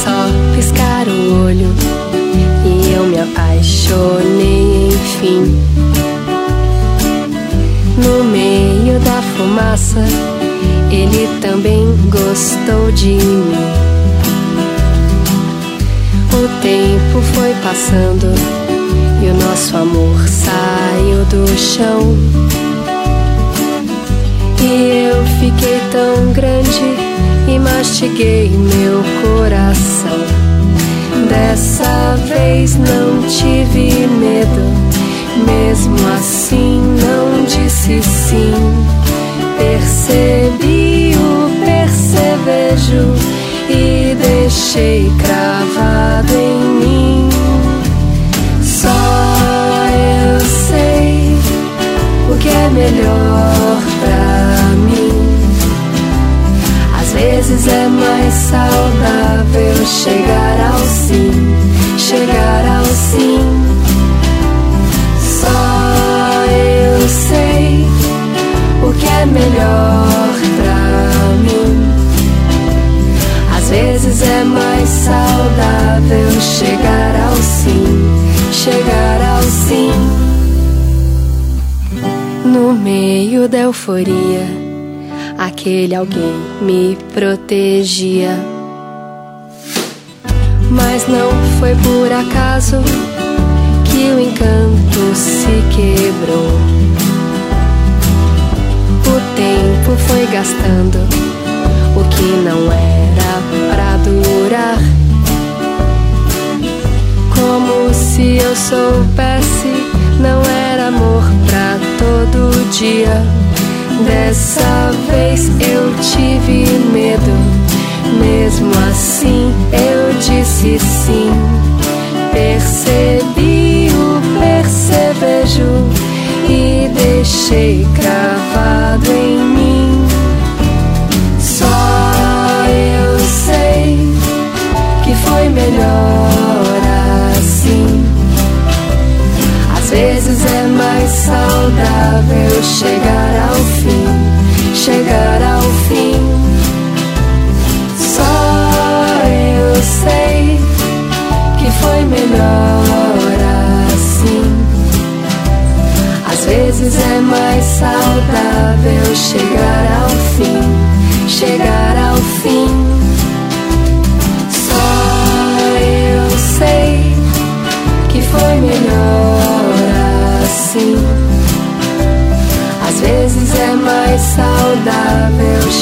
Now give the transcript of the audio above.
só piscar o olho e eu me apaixonei, enfim. No meio da fumaça, ele também gostou de mim. O tempo foi passando e o nosso amor saiu do chão. E eu fiquei tão grande e mastiguei meu coração. Dessa vez não tive medo, mesmo assim não disse sim. Percebi o percevejo e deixei cravado em mim. Só eu sei o que é melhor pra mim. Às vezes é mais saudável chegar ao sim, chegar ao sim. Só eu sei o que é melhor pra mim. Às vezes é mais saudável chegar ao sim, chegar ao sim. No meio da euforia, aquele alguém me protegia. Mas não foi por acaso que o encanto se quebrou. O tempo foi gastando o que não era pra durar. Como se eu soubesse, não era amor pra todo dia. Dessa vez eu tive medo, mesmo assim eu disse sim. Percebi o percevejo e deixei cravado em mim. Só eu sei que foi melhor assim. Às vezes é mais saudável chegar ao fim, chegar ao fim. Só eu sei que foi melhor assim. Às vezes é mais saudável chegar ao fim, chegar ao fim. Só eu sei que foi melhor assim. Às vezes é mais saudável